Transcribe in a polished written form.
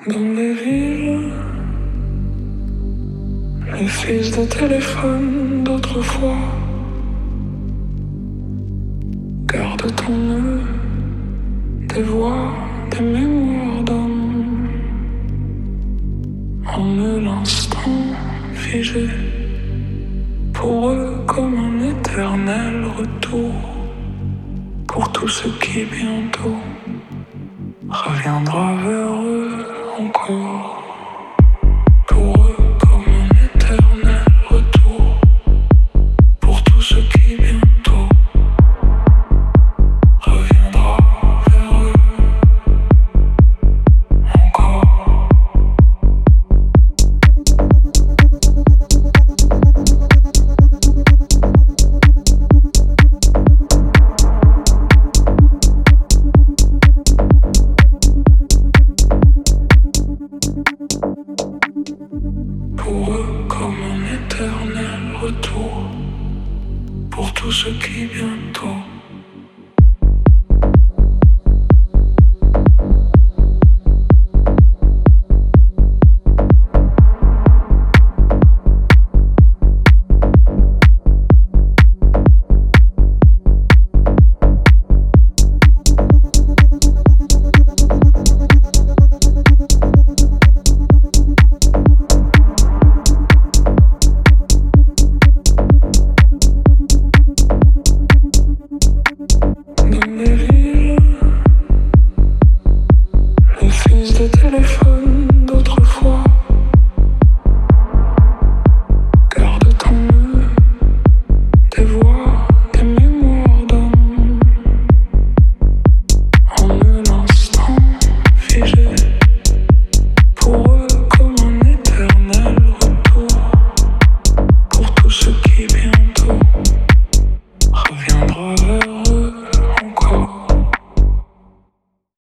Dans les villes, les fils de téléphone d'autrefois gardent en eux des voix, des mémoires d'hommes. En eux l'instant figé, pour eux comme un éternel retour, pour tout ce qui bientôt reviendra vers eux encore. Pour eux comme un éternel retour, pour tout ce qui bientôt reviendra vers eux encore. Pour eux comme un éternel retour, pour tout ce qui bientôt dans les villes, les fils de téléphone